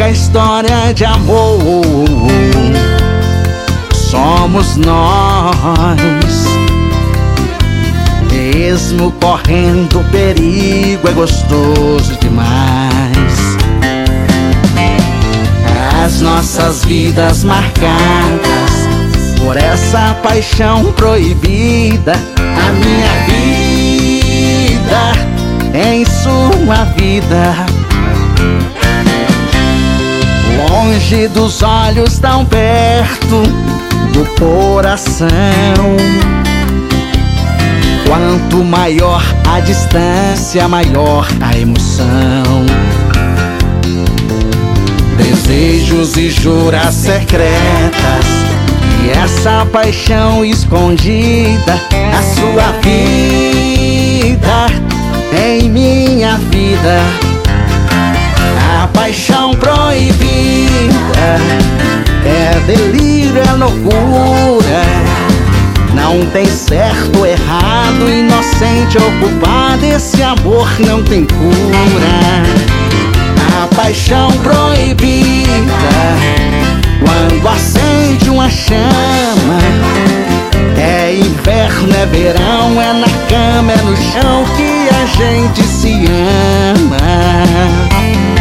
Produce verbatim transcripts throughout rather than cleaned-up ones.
louca história de amor somos nós, mesmo correndo perigo é gostoso demais. As nossas vidas marcadas por essa paixão proibida, a minha vida em sua vida, longe dos olhos, tão perto do coração. Quanto maior a distância, maior a emoção. Desejos e juras secretas, e essa paixão escondida, a sua vida em minha vida. A paixão proibida é delírio, é loucura. Não tem certo ou errado, inocente ou culpado, esse amor não tem cura. A paixão proibida, quando acende uma chama, é inverno, é verão, é na cama, é no chão que a gente se ama.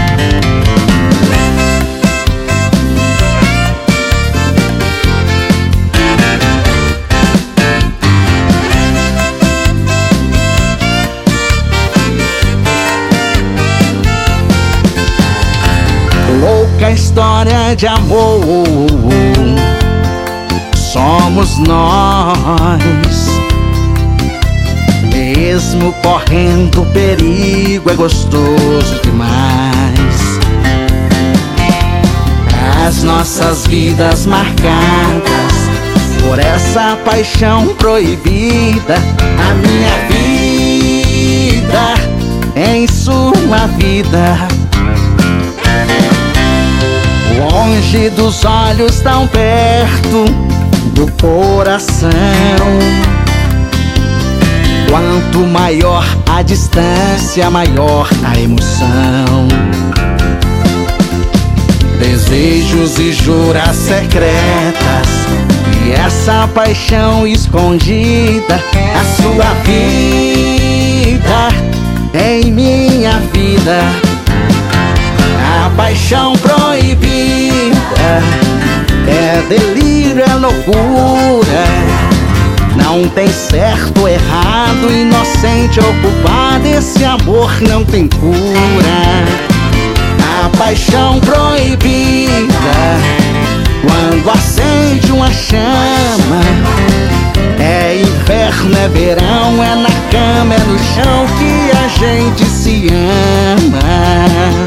Louca história de amor somos nós, mesmo correndo perigo é gostoso demais. As nossas vidas marcadas por essa paixão proibida, a minha vida em sua vida, longe dos olhos, tão perto do coração. Quanto maior a distância, maior a emoção. Desejos e juras secretas, e essa paixão escondida, a sua vida em minha vida. A paixão proibida é delírio, é loucura. Não tem certo ou errado, inocente ou culpado, esse amor não tem cura. A paixão proibida, quando acende uma chama, é inverno, é verão, é na cama, é no chão que a gente se ama.